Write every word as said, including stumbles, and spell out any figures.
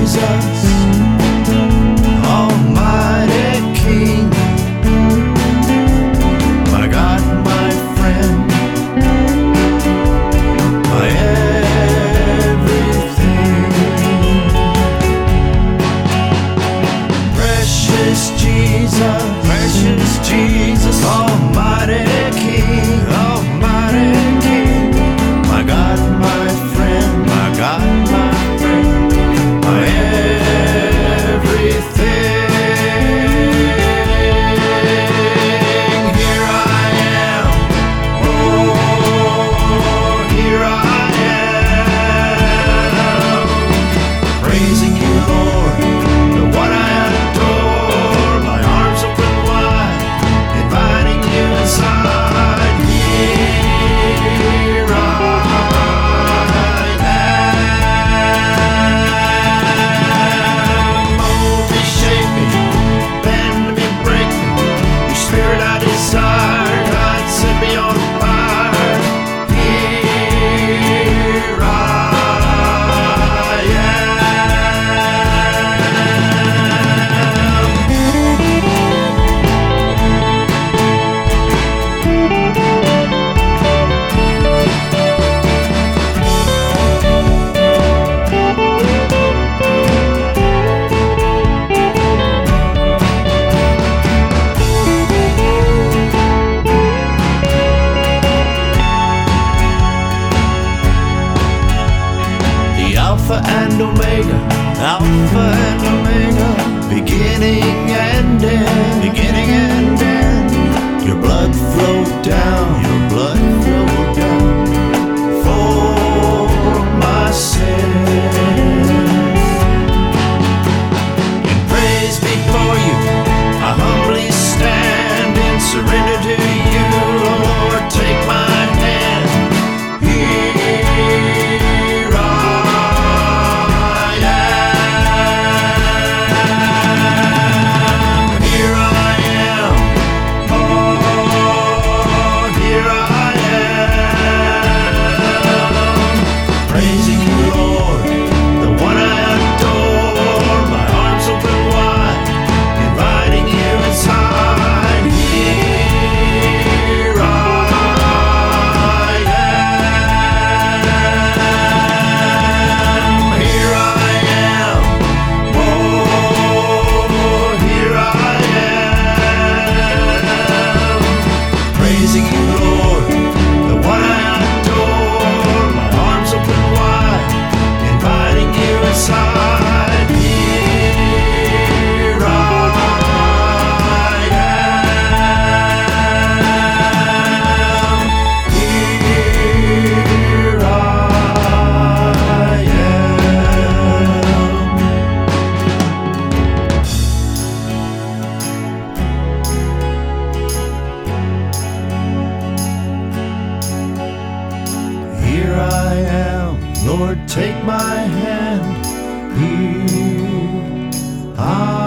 Jesus, Almighty King, my God, my friend, my everything. Precious Jesus, precious Jesus, Almighty King, Almighty King, my God, my friend, my God, my friend, my everything. Here I am, oh, here I am, praising you, Lord, the one I adore, my arms open wide, inviting you inside. Here I am. Mold me, shape me, bend me, break me. Your spirit I desire, God, set me on fire. Here I Alpha and Omega, Alpha and Omega, beginning and end, beginning and end. Your blood flowed down, your blood flowed down for my sin. In praise before you, I humbly stand in surrender to you, Lord. Take my hand. Here I Here I am, Lord, take my hand. Here I